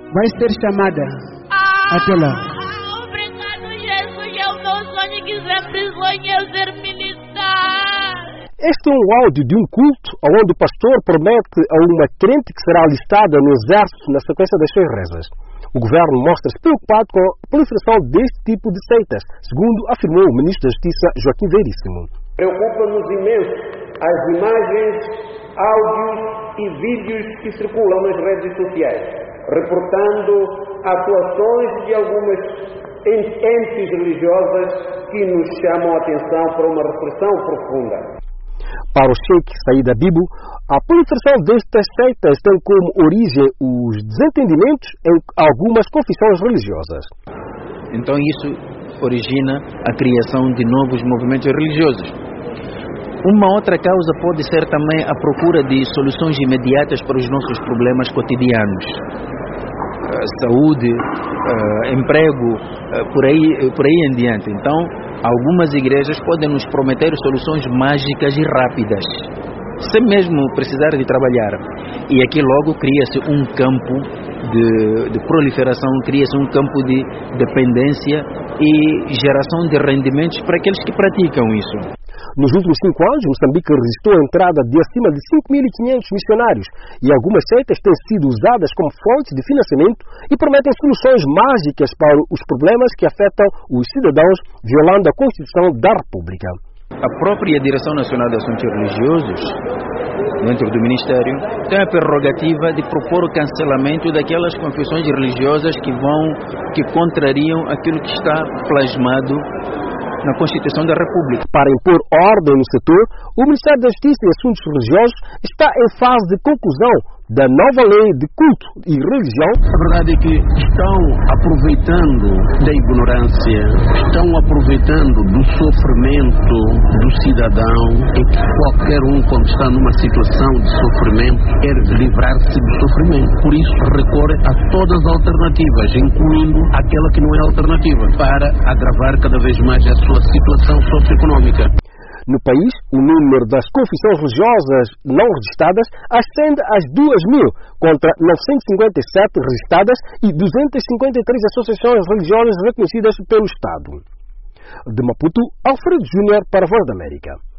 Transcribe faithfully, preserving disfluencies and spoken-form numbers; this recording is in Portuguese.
Vai ser chamada. Ah, Até lá. obrigado, Jesus. É o meu sonho que sempre sonhei ser militar. Este é um áudio de um culto onde o pastor promete a uma crente que será alistada no exército na sequência das suas rezas. O governo mostra-se preocupado com a proliferação deste tipo de seitas, segundo afirmou o ministro da Justiça, Joaquim Veríssimo. Preocupa-nos imenso as imagens, áudios e vídeos que circulam nas redes sociais, reportando atuações de algumas entes religiosas que nos chamam a atenção para uma reflexão profunda. Para o Sheikh Said Habibu, a proliferação destas seitas tem como origem os desentendimentos em algumas confissões religiosas. Então isso origina a criação de novos movimentos religiosos. Uma outra causa pode ser também a procura de soluções imediatas para os nossos problemas cotidianos. Saúde, emprego, por aí, por aí em diante. Então, algumas igrejas podem nos prometer soluções mágicas e rápidas, sem mesmo precisar de trabalhar. E aqui logo cria-se um campo de, de proliferação, cria-se um campo de dependência e geração de rendimentos para aqueles que praticam isso. Nos últimos cinco anos, Moçambique registrou a entrada de acima de cinco mil e quinhentos missionários e algumas seitas têm sido usadas como fontes de financiamento e prometem soluções mágicas para os problemas que afetam os cidadãos, violando a Constituição da República. A própria Direção Nacional de Assuntos Religiosos, dentro do Ministério, tem a prerrogativa de propor o cancelamento daquelas confissões religiosas que vão, que contrariam aquilo que está plasmado na Constituição da República. Para impor ordem no setor, o Ministério da Justiça e Assuntos Religiosos está em fase de conclusão da nova lei de culto e religião. A verdade é que estão aproveitando da ignorância, estão aproveitando do sofrimento do cidadão, e que qualquer um, quando está numa situação de sofrimento, quer livrar-se do sofrimento. Por isso recorre a todas as alternativas, incluindo aquela que não é alternativa, para agravar cada vez mais a sua situação socioeconômica. No país, o número das confissões religiosas não registradas ascende às duas mil, contra novecentas e cinquenta e sete registradas e duzentas e cinquenta e três associações religiosas reconhecidas pelo Estado. De Maputo, Alfredo Júnior para a Voz da América.